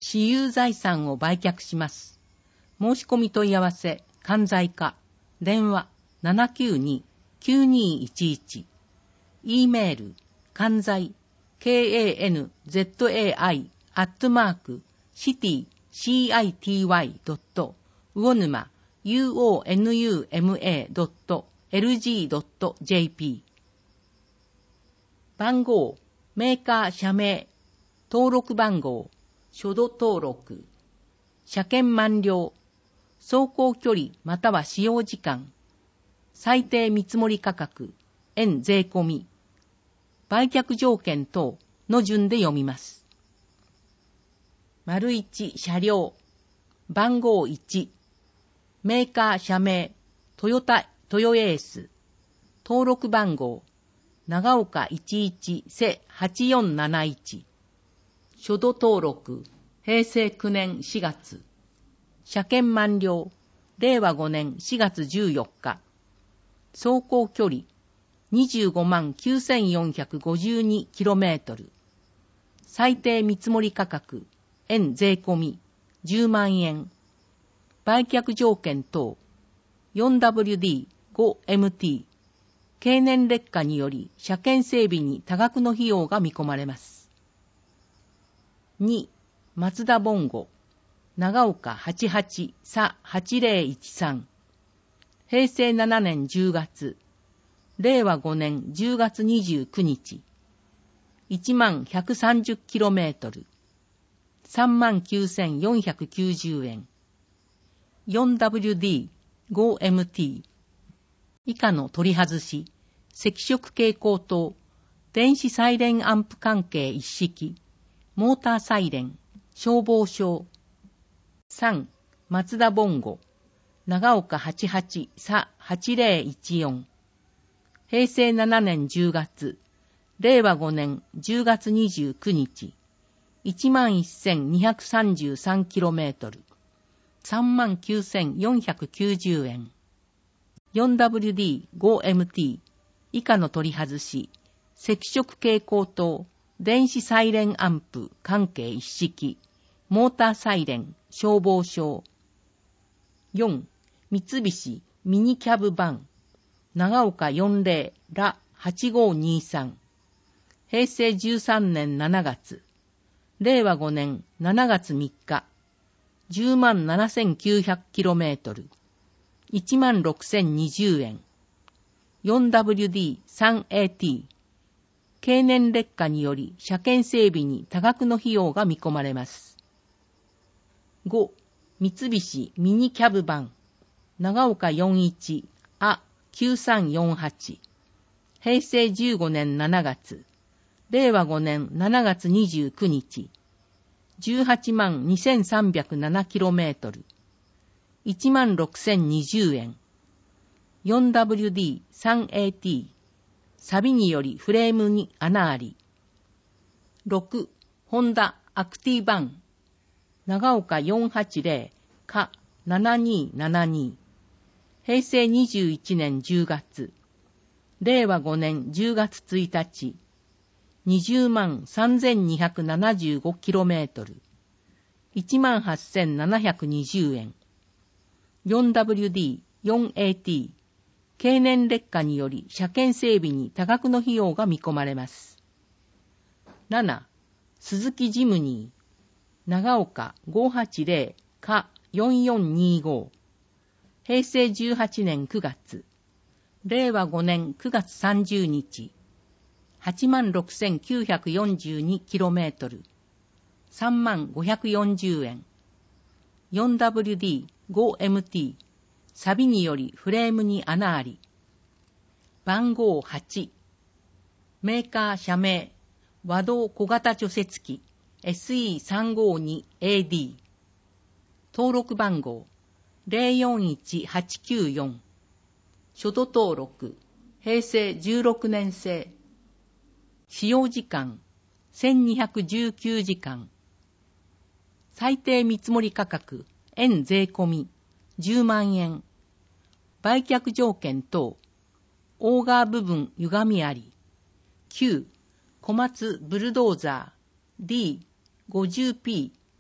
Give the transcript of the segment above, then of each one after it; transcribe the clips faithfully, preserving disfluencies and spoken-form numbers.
私有財産を売却します。申し込み問い合わせ、関西課、電話 ななきゅうに きゅうにいちいち、e メール、関西、kanzai、アットマーク、シティ、シーアイティーワイ ドット、魚沼、ユーオーエヌユーエムエー ドット、エルジー ドット ジェーピー。番号、メーカー社名、登録番号、初度登録、車検満了、走行距離または使用時間、最低見積もり価格、円税込み、売却条件等の順で読みます。丸いち車両、番号いち、メーカー社名、トヨタ、トヨエース、登録番号、長岡いちいちせはちよんなないち、初度登録、へいせいきゅうねんしがつ、車検満了、れいわごねんしがつじゅうよっか、走行距離、にじゅうごまんきゅうせんよんひゃくごじゅうにキロメートル、最低見積もり価格、円税込み、じゅうまんえん、売却条件等、よんダブリューディーごエムティー、経年劣化により車検整備に多額の費用が見込まれます。に、マツダボンゴ、長岡はちはちさはちぜろいちさん、へいせいななねんじゅうがつ、れいわごねんじゅうがつにじゅうくにち、いちまんひゃくさんじゅうキロメートル、さんまんきゅうせんよんひゃくきゅうじゅうえん、よんダブリューディーごエムティー、以下の取り外し、赤色蛍光灯、電子サイレンアンプ関係一式、モーターサイレン、消防証。さん、マツダボンゴ、長岡はちはちさはちぜろいちよん、へいせいななねんじゅうがつ、れいわごねんじゅうがつにじゅうくにち、いちまんせんにひゃくさんじゅうさんキロメートル、さんまんきゅうせんよんひゃくきゅうじゅうえん。よんダブリューディーごエムティー、以下の取り外し、赤色蛍光灯、電子サイレンアンプ関係一式、モーターサイレン、消防証。よん、三菱ミニキャブバン、長岡よんじゅうらはちごにさん、へいせいじゅうさんねんしちがつ、れいわごねんしちがつみっか、じゅうまんななせんきゅうひゃくキロメートル、いちまんろくせんにじゅうえん。よんダブリューディーさんエーティー、経年劣化により車検整備に多額の費用が見込まれます。ご、三菱ミニキャブバン、長岡よんじゅういちあきゅうさんよんはち、へいせいじゅうごねんしちがつ、れいわごねんしちがつにじゅうくにち、じゅうはちまんにせんさんびゃくななキロメートル、いちまんろくせんにじゅうえん。よんダブリューディーさんエーティー、錆によりフレームに穴あり。ろく、ホンダアクティバン、長岡よんはちぜろかななにーななに、へいせいにじゅういちねんじゅうがつ、れいわごねんじゅうがつついたち、にじゅうまんさんぜんにひゃくななじゅうごキロメートル、いちまんはっせんななひゃくにじゅうえん。よんダブリューディーよんエーティー、経年劣化により車検整備に多額の費用が見込まれます。なな、スズキジムニー、長岡ごはちぜろかよんよんにご、へいせいじゅうはちねんくがつ、れいわごねんくがつさんじゅうにち、はちまんろくせんきゅうひゃくよんじゅうにキロメートル、さんまんごひゃくよんじゅうえん。よんダブリューディーごエムティー、錆によりフレームに穴あり。番号はち、メーカー社名、和道小型除雪機 エスイーさんごにエーディー、登録番号 ぜろよんいちはちきゅうよん、初度登録、へいせいじゅうろくねん製、使用時間せんにひゃくじゅうきゅうじかん、最低見積もり価格、円税込み、じゅうまんえん。売却条件等、オーガー部分歪みあり。きゅう、小松ブルドーザー ディーごじゅうピー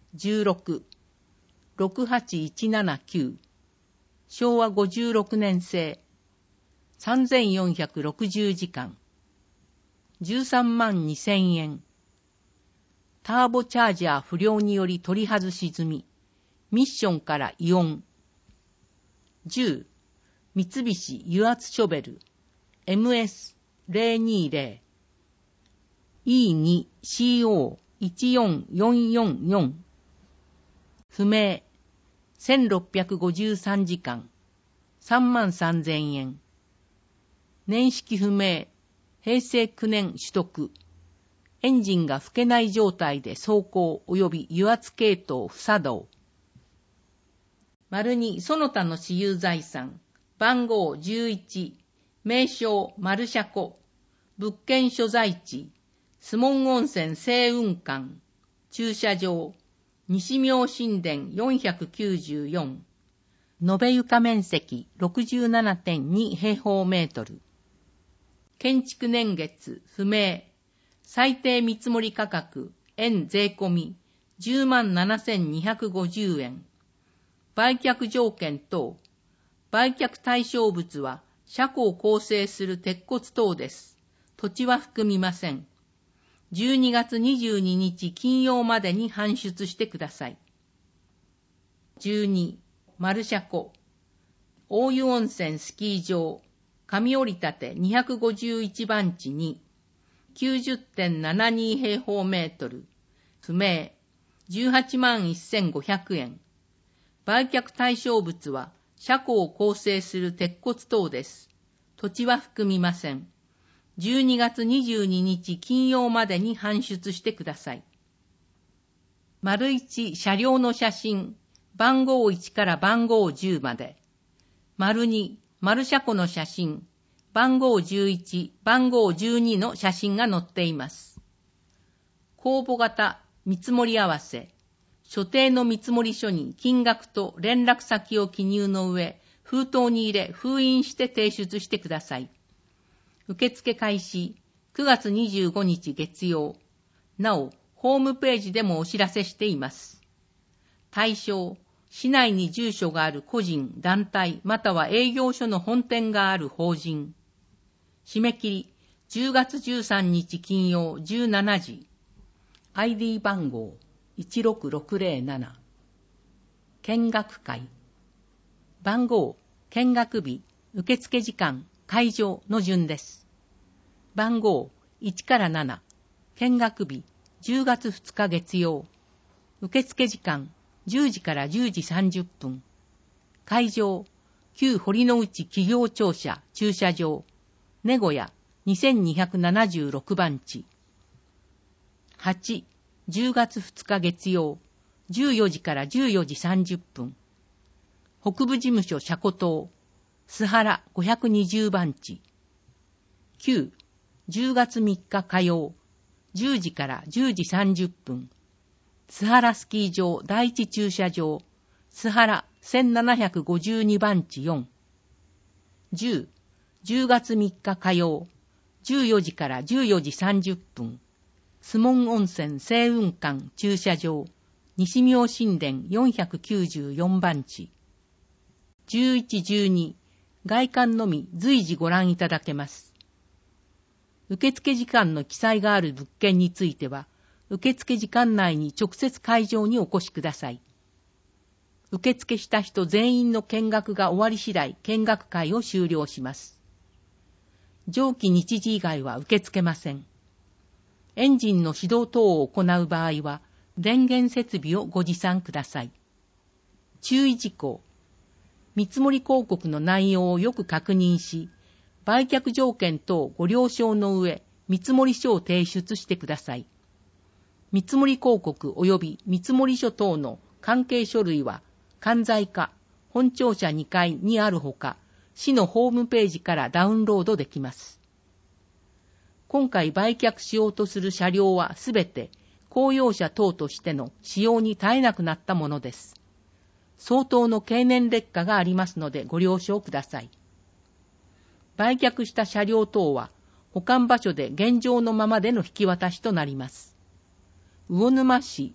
じゅうろく、ろくはちいちななきゅう、しょうわごじゅうろくねん製、さんぜんよんひゃくろくじゅうじかん、じゅうさんまんにせんえん。ターボチャージャー不良により取り外し済み、ミッションからイオン。じゅう、三菱油圧ショベル エムエスゼロにゼロ イーツーシーオーいちよんよんよんよん。不明、せんろっぴゃくごじゅうさんじかん、さんまんさんぜんえん。年式不明、へいせいきゅうねん取得。エンジンが吹けない状態で走行及び油圧系統不作動。丸にその他の私有財産、番号じゅういち、名称丸車庫、物件所在地、須門温泉清雲館、駐車場、西明神殿よんひゃくきゅうじゅうよん、延べ床面積 ろくじゅうななてんに 平方メートル。建築年月不明、最低見積もり価格、円税込みじゅうまんななせんにひゃくごじゅうえん。売却条件等、売却対象物は車庫を構成する鉄骨等です。土地は含みません。じゅうにがつにじゅうににち金曜までに搬出してください。じゅうに、丸車庫、大湯温泉スキー場、上折立にひゃくごじゅういちばん地に、きゅうじゅってんななに平方メートル、不明、じゅうはちまんせんごひゃくえん。売却対象物は車庫を構成する鉄骨等です。土地は含みません。じゅうにがつにじゅうににち金曜までに搬出してください。丸いち車両の写真、番号いちから番号じゅうまで。丸に丸車庫の写真、番号じゅういち、番号じゅうにの写真が載っています。公募型見積もり合わせ、所定の見積書に金額と連絡先を記入の上、封筒に入れ封印して提出してください。受付開始くがつにじゅうごにち月曜。なお、ホームページでもお知らせしています。対象、市内に住所がある個人、団体、または営業所の本店がある法人。締め切り、じゅうがつじゅうさんにち金曜じゅうしちじ。アイディー 番号いちろくろくぜろなな。見学会。番号、見学日、受付時間、会場の順です。番号いちからなな。見学日、じゅうがつふつか月曜。受付時間、じゅうじからじゅうじさんじゅっぷん。会場、旧堀之内企業庁舎駐車場、名古屋にせんにひゃくななじゅうろくばん地。はち、じゅうがつふつか月曜、じゅうよじからじゅうよじさんじゅっぷん。北部事務所車庫棟、須原ごひゃくにじゅうばん地。きゅう、じゅうがつみっか火曜、じゅうじからじゅうじさんじゅっぷん。須原スキー場第一駐車場、須原せんななひゃくごじゅうにばん地よん。じゅう、じゅうがつみっか火曜、じゅうよじからじゅうよじさんじゅっぷん。須門温泉清雲館駐車場、西明神殿よんひゃくきゅうじゅうよんばん地。じゅういち、じゅうに、外観のみ随時ご覧いただけます。受付時間の記載がある物件については、受付時間内に直接会場にお越しください。受付した人全員の見学が終わり次第、見学会を終了します。上記日時以外は受け付けません。エンジンの始動等を行う場合は、電源設備をご持参ください。注意事項。見積もり広告の内容をよく確認し、売却条件等ご了承の上、見積書を提出してください。見積広告及び見積書等の関係書類は、関西課本庁舎にかいにあるほか、市のホームページからダウンロードできます。今回売却しようとする車両はすべて公用車等としての使用に耐えなくなったものです。相当の経年劣化がありますのでご了承ください。売却した車両等は保管場所で現状のままでの引き渡しとなります。魚沼市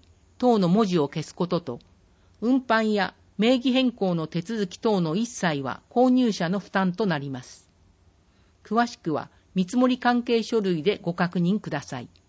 等の文字を消すことと、運搬や名義変更の手続き等の一切は購入者の負担となります。詳しくは見積関係書類でご確認ください。